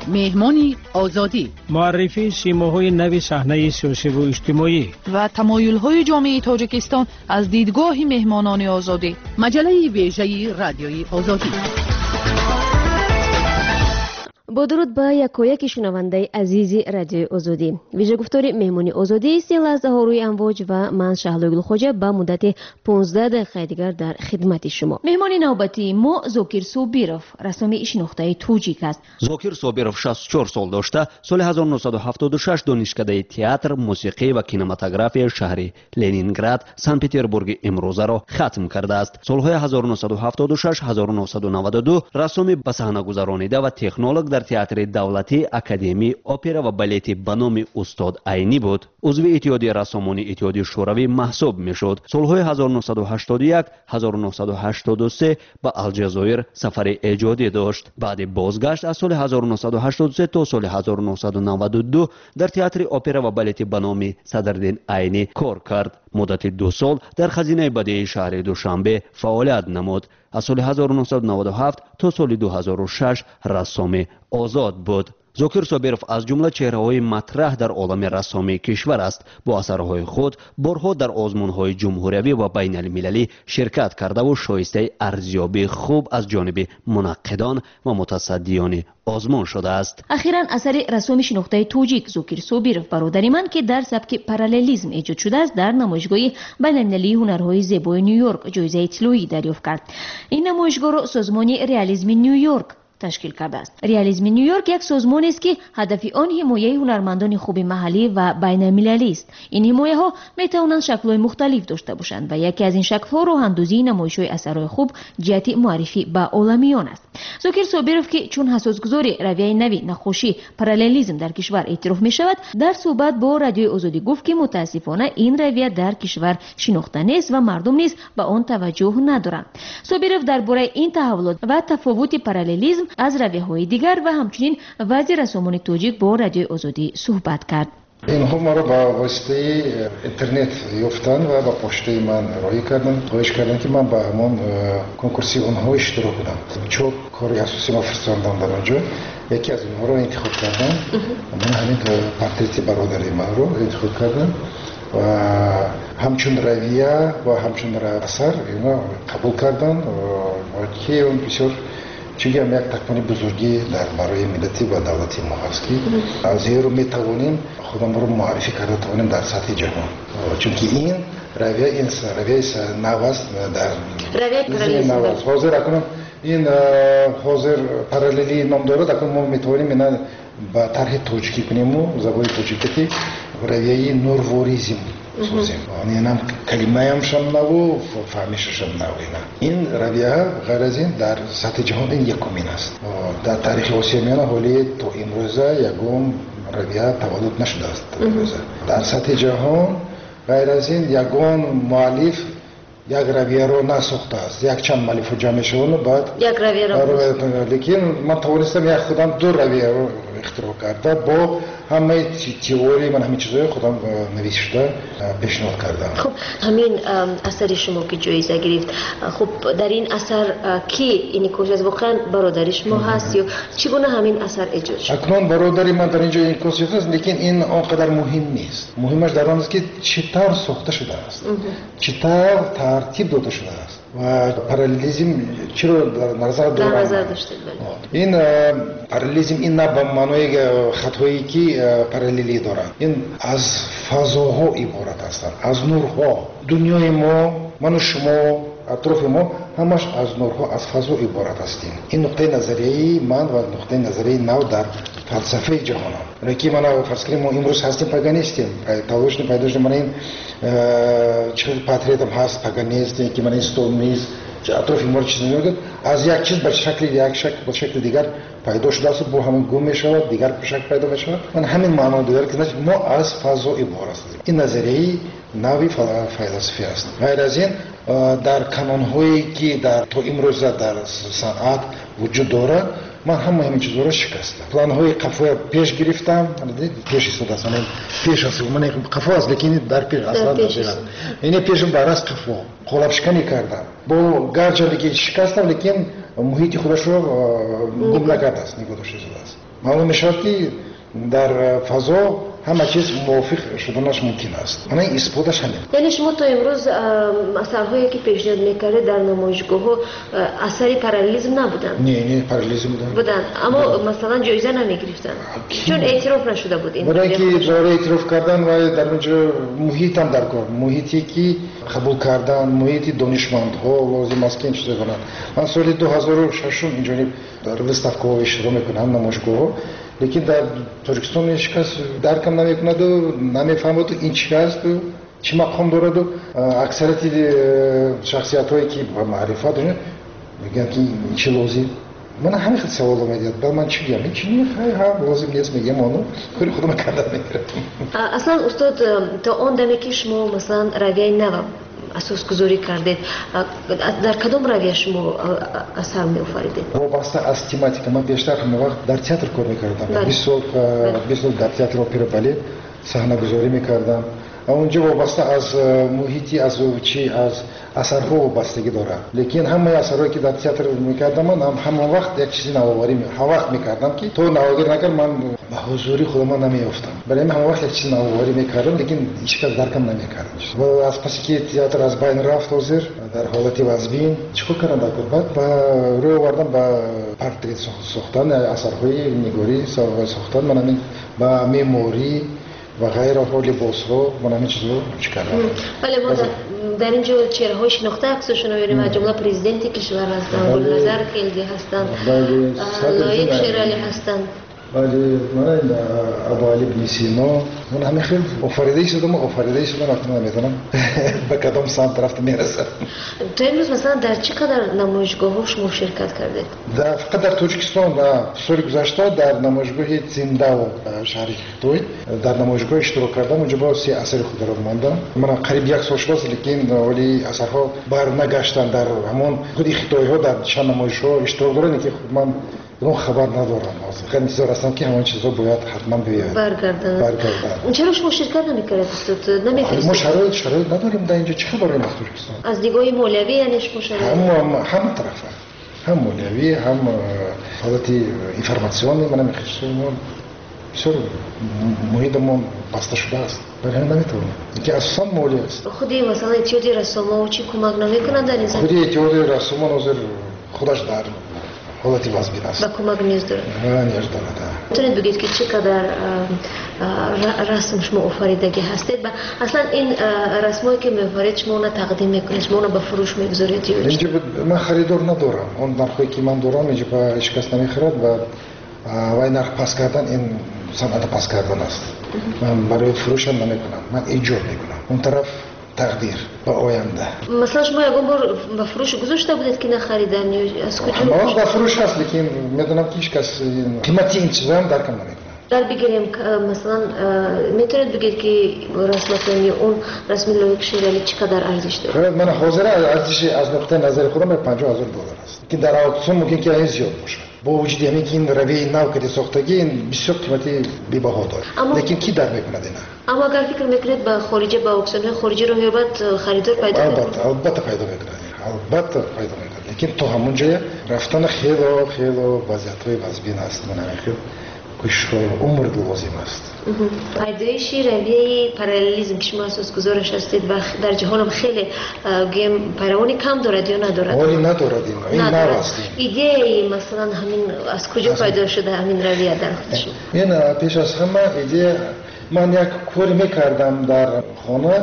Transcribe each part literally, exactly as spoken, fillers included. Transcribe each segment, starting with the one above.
مهمانی آزادی، معرفی سیماهای نوی صحنه سیاسی و اجتماعی و تمایل‌های جامعه تاجیکستان از دیدگاه مهمانان آزادی. مجله ویژه رادیوی آزادی. با درود به یکایک شنونده عزیز رادیوی آزادی. ویژه گفتار مهمانی آزادی سی لحظه ها روی امواج و من شهلا گلخوجه به مدت پانزده دقیقه دیگر در خدمت شما. مهمان نوبتی ما زوکیر صابیروف، رسمی شناخته توجیک است. زوکیر صابیروف شصت و چهار سال داشته. سال هزار و نهصد و هفتاد و شش دانشکده تئاتر، موسیقی و کینماتوگرافی شهر لنینگراد، سن پترزبورگ امروزه را ختم کرده است. سالهای هزار و نهصد و هفتاد و شش هزار و نهصد و نود و دو رسمی به صحنه گذرانیده و تکنولوژ در تئاتر دولتی، اکادمی اپرا و بالت به نام استاد عینی بود. عضو اتحادیه رسامان اتحادیه شوروی محسوب میشد. سالهای هزار و نهصد و هشتاد و یک هزار و نهصد و هشتاد و سه به الجزایر سفر ایجادی داشت. بعد بازگشت از سال هزار و نهصد و هشتاد و سه تا سال هزار و نهصد و نود و دو در تئاتر اپرا و بالت به نام صدرالدین عینی کار کرد. مدت دو سال در خزینه بدیعی شهر دوشنبه فعالیت نمود. از سال هزار و نهصد و نود و هفت تا سال دو هزار و شش رسام آزاد بود. زوکیر صابیروف از جمله چهره‌های مطرح در عالم رسامی کشور است. با اثرهای خود بارها در آزمون‌های جمهوری و بین المللی شرکت کرده و شایسته ارزیابی خوب از جانب منقدان و متصدیان آزمون شده است. اخیراً اثر رسامی شناخته توجیک زوکیر صابیروف برادری من که در سبک پارالیلیسم ایجاد شده است در نمایشگاه بین‌المللی هنرهای زیبای نیویورک جایزه طلایی دریافت کرد. این نمایشگاه را سازمان رئالیسم نیویورک تشکیل کرده است. رئالیسم نیویورک یک سازمانی است که هدف آن حمایت هنرمندان خوب محلی و بین المللی است. این حمایت ها می توانند شکل‌های مختلف داشته باشند و یکی از این شکل‌ها راه‌اندازی نمایش‌های اثرهای خوب جهت معرفی به عالمیان است. زوکیر صابیروف که چون اساسگذار رویه نوی نقاشی پارالیلیسم در کشور اعتراف می شود، در صحبت با رادیوی آزادی گفت که متاسفانه این رویه در کشور شناخته نیست و مردم نیز به آن توجه ندارند. صابیروف درباره این تحولات و تفاوت پارالیلیسم از رویه‌های دیگر و همچنین وضع رسامان توجیک با رادیوی آزادی صحبت کرد. اینها ما را با واسطه اینترنت یافتن و با پشته من رای کردن، خواهش کردن که من با همون کنکورسی اونها اشتراک بدم. چون کاری اساسی ما فرستادم در آنجا، یکی از اونها رو انتخاب کردم. من همین پورتریت برادری من رو انتخاب کردم و همچون رویه و همچون اثر اینا قبول کردن و که اون بسیار چیزی هم یک تکمانی بزرگی در برای ملتی و دولتی ما هست که از این رو میتوانیم خودم رو معرفی کرده توانیم در سطح جهان، چون که این رویه این رویه نواست در رویه نواست حاضر اکنون این حاضر پارالیلی نام داره، اکنون ما میتوانیم اینا با طرح توجیکی کنیم و زبان توجیکی رویه نورواریزم سوزیم. یعنی هم کلمه هم شم نو فهمیش شم نو اینا. این رویه غیر از این در سطح جهان این یکمین است. در تاریخ آسیاییان حالی تا امروزه یگم رویه تولد نشده است. در سطح جهان غیر از این یگم مؤلف یک رویه رو نساخته است. یک چند مؤلف رو جمع شدن بعد یک رویه رو لیکن من توانستم یک خودم دو رویه رو اختراع کرده با همه تئوری من همین چیزای خودم نوشته پیشنهاد کردم. خب همین اثر شما که جایزه گرفت، خب در این اثر کی این کوش از واقعا برادر شما هست یا چگونه همین اثر ایجاد شد؟ اکنون برادری من در اینجا این کوش هست، لیکن این آنقدر مهم نیست. مهمش در آن است که چطور ساخته شده است، چطور ترتیب داده شده است و پارالیلیسم چرا در نظر داشته. این پارالیلیسم این نه به معنای خطایی که پارالیلی دارند، این از فضاها عبارت هستند، از نورها. دنیای ما، من و شما، اطراف ما همش از نورها، از فضا عبارت هستیم. این نقطه نظری من و نقطه نظری نو در فلسفه جهان هم. لیکن من فرض کنیم ما امروز هستیم پاگانیستیم، تلاش نپایداشت من این چه پاتریتم هست پاگانیست که من این استونمیز اطراف ما رو چیزی نمیگه، از یک چیز به شکل یک شکل به شکل دیگر پیدا شده است، با همین گم میشود، دیگر به شکل پیدا میشود. من همین معنا داره که ما از فضا عبارت هستیم. این نظریه نوی فلسفی است. غیر از این در کانون‌هایی که در تو امروز در صنعت وجود دارد، من همه همین چیزها رو شکستم. پلان‌های قفا پیش گرفتم، پیش استفاده است. من پیش است. من قفا است، لیکن در پیش اصلا ندارم. این پیشم برای قفا قلاب شکنی کردم. با گرچه که شکستم، لیکن محیط خودش رو گم نکرده است، نگذاشته است. معلوم میشود که در فضا همه چیز موافق شدنش ممکن است. من این اثباتش همین. یعنی شما تا امروز اثرهایی که پیشنهاد میکرده در نمایشگاه‌ها اثری پارالیزم نبودن؟ نه نه پارالیزم بودن. بودن اما مثلا جایزه نمیگرفتن چون اعتراف نشده بود این. برای اینکه برای اعتراف کردن و در اونجا محیط هم در کار، محیطی که قبول کردن، محیط دانشمندها لازم است که این چیزا کنند. من سال دو هزار و شش اینجوری در وستافکو اشتراک میکنم نمایشگاه، لیکن در ترکستان هیچ کس درکم نمیکند و نمیفهمد این چی است و چی مقام دارد و اکثریت شخصیت هایی که با معرفت دارن میگن که این چی لازم. من همین خیلی سوال میاد بعد من چی میگم چی میخوای ها لازم نیست میگم اونو کاری خودم کردم میگیرم. اصلا استاد تا اون دمی که شما مثلا رویه نو اساس گذاری کردید در کدام رویه شما اثر می آفریدید؟ وابسته از تماتیک من بیشتر همه وقت در تئاتر کار میکردم. بیست سال بیست سال در تئاتر اپرا بالت صحنه گذاری میکردم. اونجا وابسته از محیطی از چی از اثرها وابستگی داره. لیکن همه اثرهایی که در تئاتر میکردم من هم همه وقت یک چیزی نوآوری می هر وقت میکردم که تو نوآوری نکرد من به حضوری خودم نمیافتم. برای من همه وقت یک چیز نوآوری میکردم لیکن هیچ کس درکم نمیکرد. و از پس که تئاتر از بین رفت حاضر در حالت وزبین چیکار کردم در بعد با روی آوردم با پورتریت ساختن اثرهای نگاری ساختن من همین با مموری و غیر حال لباس ها من همین چیزا چیکار کردم. بله ما در اینجا چهره های شناخته عکسشون رو می‌بینیم از جمله پرزیدنت کشور هستن، گلنظر خیلدی هستن، لایق شیرالی هستن. ولی من ابو علی بن سینا من همین خیلی آفریده شدم آفریده شدم اصلا نمیدونم به کدام سمت رفت میرسم. تو امروز مثلا در چه قدر نمایشگاه‌ها شما شرکت کردید؟ در فقط در ترکستان و سال گذشته در نمایشگاه زنده و شهر خطوی در نمایشگاه اشتراک کردم. اونجا با سی اثر خود را ماندم. من قریب یک سال شد لیکن ولی اثرها بر نگشتن در همون خود خطوی ها در چند نمایشگاه اشتراک دارن که من اون خبر ندارم. خیلی انتظار هستم که همون چیزا باید حتما بیاد برگردن. برگردن. چرا شما شرکت نمی‌کردید استاد؟ نمی‌فرستید؟ ما شرایط شرایط نداریم در اینجا چه خبر این ترکستان؟ از دیدگاه مولوی یعنی شما شرایط هم هم طرفه. هم مولوی هم حالت اینفورماسیونی من می‌خواستم بسیار محیطمون بسته شده است. برای همین نمیتونم. اینکه اصلا مولی است. خودی مثلا اتیادی رسوم چی کمک نمی‌کنند در این زمینه؟ خودی اتیادی رسوم نظر خودش در حالتی وزبین است. و کمک نیاز داره. نه نیاز داره. میتونید بگید که چقدر رسم شما آفریدگی هستید و اصلا این رسمایی که می‌آفرید شما اون تقدیم میکنید شما اون به فروش میگذارید یا اینجا من خریدار ندارم. اون نرخی که من دارم اینجا به هیچ کس نمیخرد و وای نرخ پس کردن این صنعت پس کردن است. من برای فروش هم نمیکنم. من ایجاد میکنم. اون طرف تقدیر به آینده. مثلا شما یکم بار به فروش گذاشته بودید که نخریدن یا از کجا؟ ما به فروش هست لیکن میدونم که هیچ کس قیمتی این چیزا هم درک نمیکنه. در بگیریم مثلا میتونید بگید که رسم اون رسم لایق شیرالی چقدر ارزش داره؟ من حاضر ارزش از نقطه نظر خودم به پنجاه هزار دلار است که در اکسیون ممکن که این زیاد باشه. با وجود اینکه که این روی نو که ساختگی این بسیار قیمتی بی‌بها داره. لیکن کی در میکنه اینا؟ اما اگر فکر میکنید به خارج با اکسیون خارجی رو بعد خریدار پیدا کنید؟ البته البته پیدا میکنه. البته پیدا میکنه. لیکن تو همون جای رفتن خیلی خیلی وضعیت‌های وزبین است. من خیلی کشور عمر لازم است. پیدایش رویه پارالیزم که شما اساس گذارش هستید و در جهان هم خیلی گیم پیروانی کم دارد یا ندارد؟ ولی ندارد این این نواست. ایده مثلا همین از کجا پیدا شده همین رویه در خودش؟ این پیش از همه ایده من یک کاری میکردم در خانه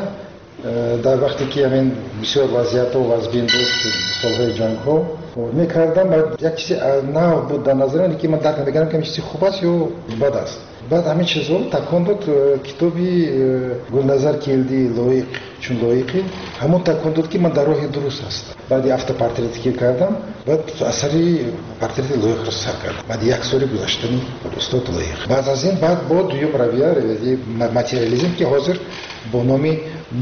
در وقتی که همین بسیار وضعیت و وضبین بود سالهای جنگ ها میکردم و یک چیزی نو بود در نظر من که من درک نمیکردم که چیزی خوب است یا بد است. بعد همین چیزا تکان داد کتابی گلنظر کیلدی لایق چون لایقی همون تکان داد که من در راه درست است. بعد هفته پورتریتی که کردم بعد اثری پورتریت لایق را سر کردم. بعد یک سال گذشتنی استاد لایق. بعد از این بعد با دوم رویه رویه ماتریالیسم که حاضر با نام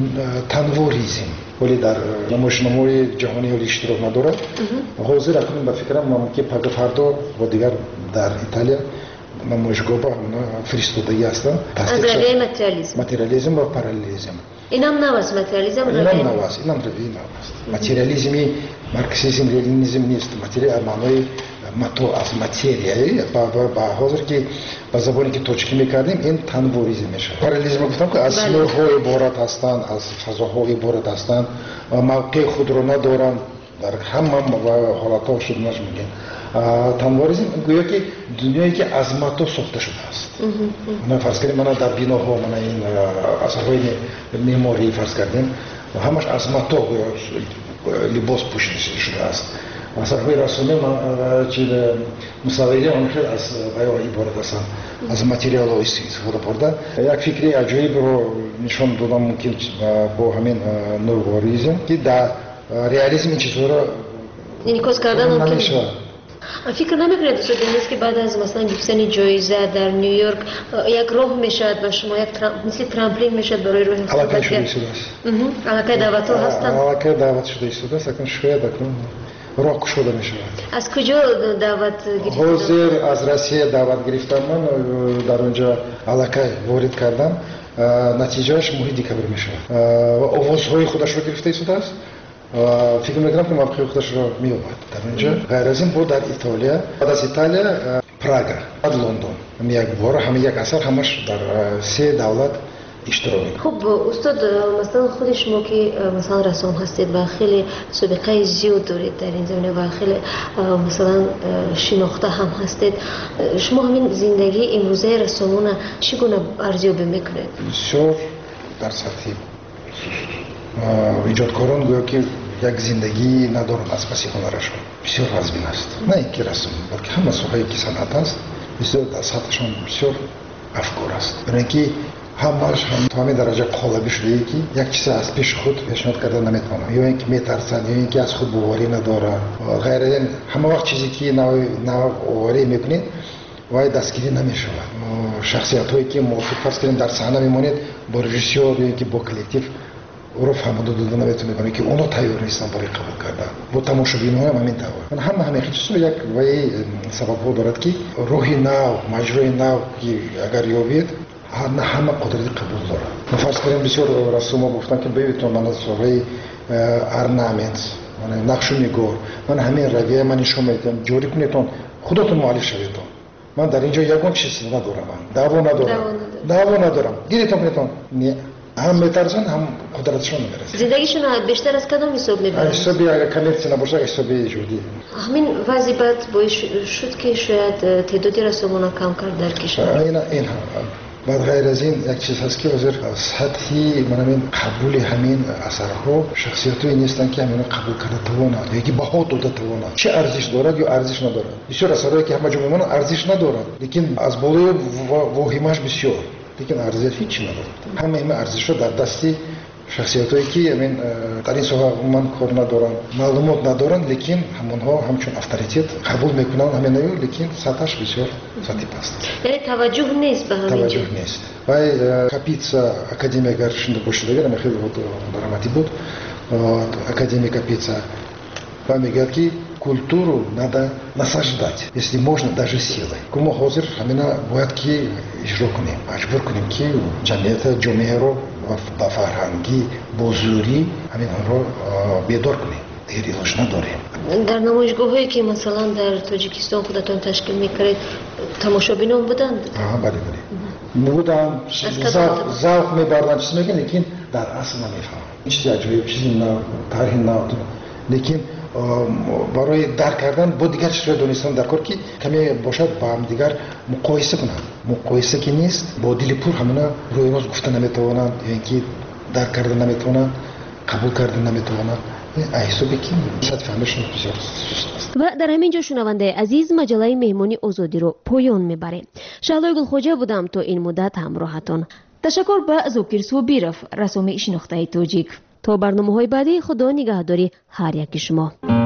تنوریزم ولی در نمایشنامه‌های جهانی ولی اشتراک نداره. حاضر اکنون به فکرم من که پگاه فردا و دیگر در ایتالیا نمایشگاه با فرستادگی هستن. از رویه ماتریالیسم. ماتریالیسم و پارالیزم. اینم نواست ماتریالیسم اینم نواست اینم روی نواست ماتریالیسمی مارکسیسم لنینیسم نیست ماتریال معنای ماتو از ماتریایی با با حاضر که با زبانی که توچکی میکردیم این تنوریزم میشه پارالیزم گفتم که از نورهای عبارت هستند از فضاهای عبارت هستند موقع خود رو ندارن در همه حالتها شد نش میگن تنوریزم گویا که دنیایی که از ماتو ساخته شده است من فرض کردیم من در بیناها من این اثرهای معماری فرض کردیم همش از ماتو لباس پوشیده شده است اثرهای رسومی چیز مصوری آن خیلی از بیان عبارت هستند از متریال استفاده برده یک فکری عجیب رو نشان دادم ممکن با همین نورواریزم که در ریالیسم این چیزها انعکاس کردن ممکن فکر نمیکنید دوست نیست که بعد از مثلا گرفتن جایزه در نیویورک یک راه میشد و شما یک مثل ترامپولین میشد برای راه علاقه شده است علاقه دعوت ها هستن علاقه دعوت شده است اکنون شاید اکنون راه شده میشه از کجا دعوت گرفتید حاضر از روسیه دعوت گرفتم من در اونجا علاقه وارد کردم نتیجهش ماه دکبر میشه و آوازهای خودش رو گرفته است فکر میکنم که موقع خودش رو میومد در اونجا غیر از این بود در ایتالیا بعد از ایتالیا پراگا بعد لندن هم یک بار همه یک اثر همش در سه دولت اشتراک میکنه خب استاد مثلا خود شما که مثلا رسام هستید و خیلی سابقه زیاد دارید در این زمینه و خیلی مثلا شناخته هم هستید شما همین زندگی امروزه رسامون چگونه ارزیابی میکنید بسیار در سطح ایجادکاران گویا که یک زندگی ندارن از پس هنرشون بسیار رزمین است نه اینکه رسم بلکه همه سوهایی که صنعت است بسیار در سطحشان بسیار افکار است برای اینکه همش هم تا همین درجه قالبی شده ای که یک چیز از پیش خود پیشنهاد کرده نمیتونه یا اینکه میترسن یا اینکه از خود باوری ندارن غیر این همه وقت چیزی که نوع نوع باوری میکنید وای دستگیری نمیشود شخصیت هایی که موافق فرض کنید در صحنه میمونید با رژیسور یا که با کلکتیو رو فهمیده داده نمیتونه کنه که اونو تیار نیستن برای قبول کردن با تماشاگران هم همین طور من هم همین چیزا یک وای سبب دارد که روحی نو مجرای نو که اگر یابید نه همه قدرت قبول داره من فرض کنیم بسیار رسوما گفتن که ببینید من از صحبه ارنامنت من نقش نگار من همین رویه من نشون میدم جوری کنیتون خودتون مؤلف شوید من در اینجا یگان چیز ندارم من دعوا ندارم دعوا ندارم گیرتون کنیتون نه هم میترسن هم قدرتشون نمیرسه زندگیشون بیشتر از کدام حساب میبرن حسابی اگر کامرسی نباشه حسابی جدی همین وضعیت باعث شد که شاید تعدادی رسومون کم کرد در کشور این این بعد غیر از این یک چیز هست که حاضر سطحی من همین قبول همین اثرها شخصیتایی نیستن که همین قبول کرده توانند یا که بها داده توانند چه ارزش دارد یا ارزش ندارد بسیار اثرهایی که همه جا میمونن ارزش ندارد لیکن از بالای واهمش بسیار لیکن ارزش هیچی ندارد همه این ارزش‌ها در دستی شخصیتایی که همین در این سوها من کار ندارن معلومات ندارن لیکن همونها همچون اتوریته قبول میکنن همین نیو لیکن سطحش بسیار سطحی پست یعنی توجه نیست به همین توجه نیست وای کاپیتسا академия гаршинда бошида гера мехел вот дарамати буд академия капица помогает ки культуру надо насаждать если можно даже силой кому хозир хамина бояд ки ижро кунем маҷбур кунем ки ҷамъията ҷомеаро ба фарҳангӣ бо зӯрӣ ҳаминҳоро бедор кунем дигар илоҷ надорем дар намоишгоҳҳое ки масалан дар тоҷикистон худатон ташкил мекардед тамошобинон буданд бале бале будам завқ мебардан чиз мегӯям лекин дар асл намефаҳмам чизи аҷоиб чизи нав тарҳи нав лекин برای درک کردن با دیگر چیزهای دونستن در کار که کمی باشد با هم دیگر مقایسه کنند مقایسه که نیست با دل پر همونا روی راست گفتن نمیتوانند یا اینکه درک کردن نمیتوانند قبول کردن نمیتوانند احسابی که شاید فهمشون بسیار سست است و در همین جا شنونده عزیز مجله مهمانی آزادی رو پایان میبره. شعله گلخوجه بودم تا این مدت همراهتون. تشکر به زوکیر صوبیرف رسوم شناخته توجیک. تا برنامه‌های بعدی خدا نگهداری هر یک شما.